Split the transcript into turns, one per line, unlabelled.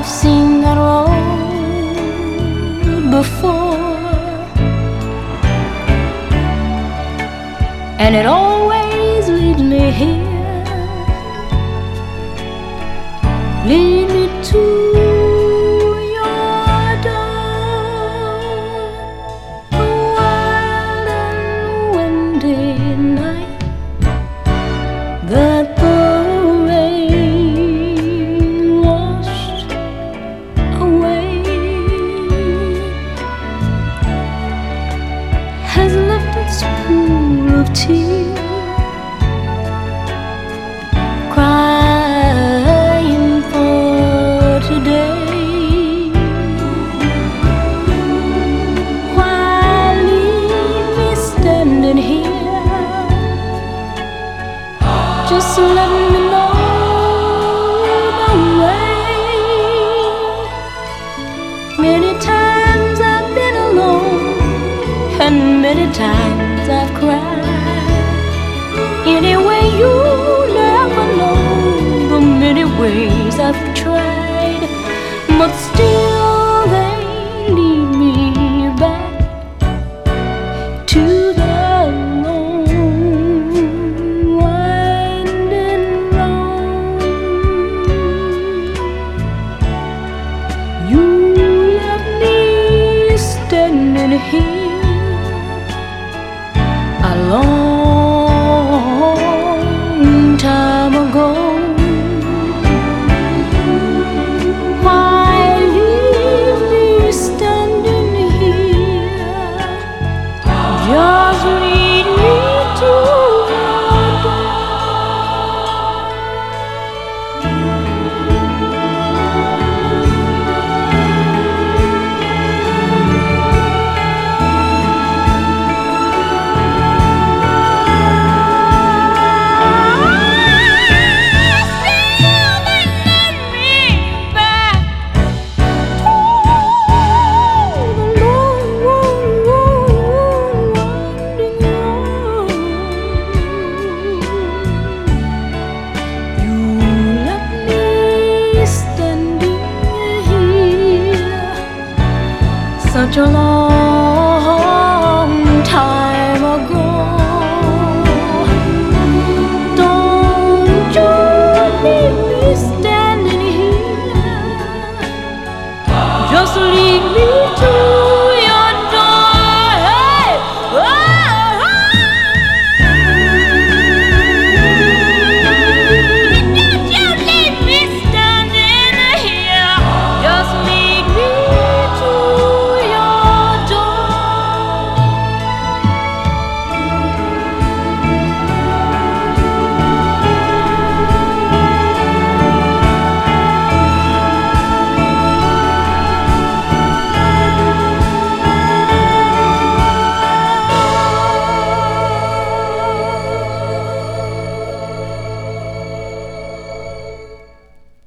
seen that road before, and it always leads me here, lead me to your door. A wild and windy night that the rain washed away has left its pool of tears, crying for today. Why leave me standing here? Just let me know the way. Many times I've been alone, and many times I've cried. Anyway, you never know the many ways I've tried, but still they lead me back to the lone winding road. You left me standing here a long time ago. Why leave me standing here? Just lead me to your door. Such a long